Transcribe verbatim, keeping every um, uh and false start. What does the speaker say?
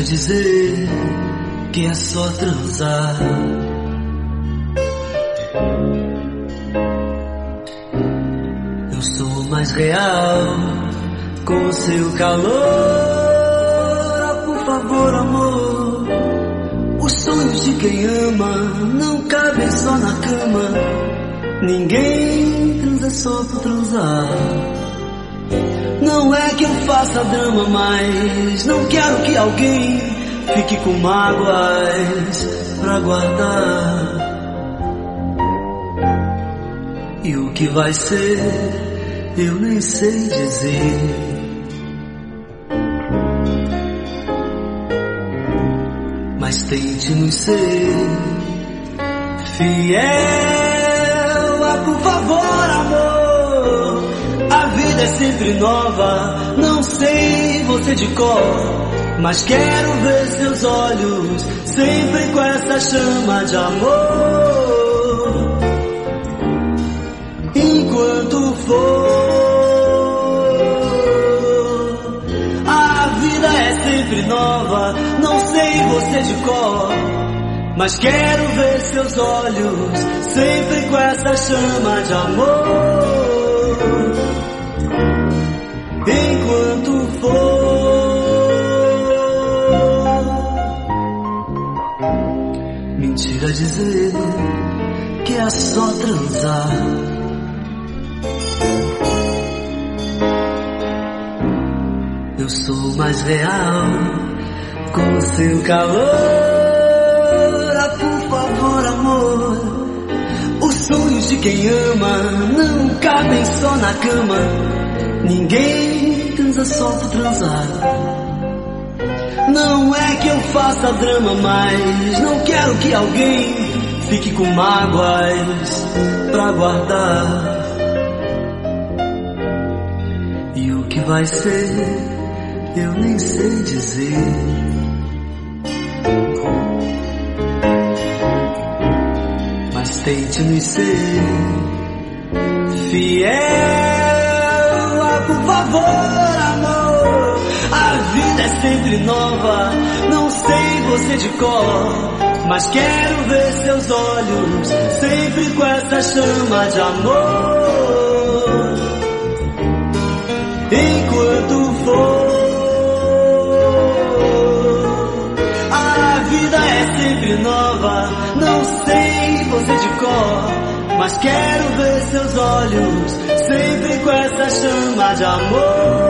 dizer que é só transar. Eu sou mais real com o seu calor. Ah, por favor, amor, os sonhos de quem ama não cabem só na cama. Ninguém transa só por transar. Não é que eu faça drama, mas não quero que alguém fique com mágoas pra guardar. E o que vai ser, eu nem sei dizer. Mas tente nos ser fiel. Ah, por favor, amor, a vida é sempre nova. Não sei você de cor, mas quero ver seus olhos sempre com essa chama de amor. Enquanto for, a vida é sempre nova. Não sei você de cor, mas quero ver seus olhos sempre com essa chama de amor. Enquanto for, mentira dizer que é só transar. Eu sou mais real com o seu calor. Ah, por favor, amor, os sonhos de quem ama não cabem só na cama. Ninguém transa só por transar. Não é que eu faça drama, mas não quero que alguém fique com mágoas pra guardar. E o que vai ser, eu nem sei dizer. Mas tente me ser fiel. Ah, por favor, amor, a vida é sempre nova. Não sei você de cor, mas quero ver seus olhos sempre com essa chama de amor. Enquanto for, a vida é sempre nova. Não sei você de cor, mas quero ver seus olhos sempre com essa chama de amor.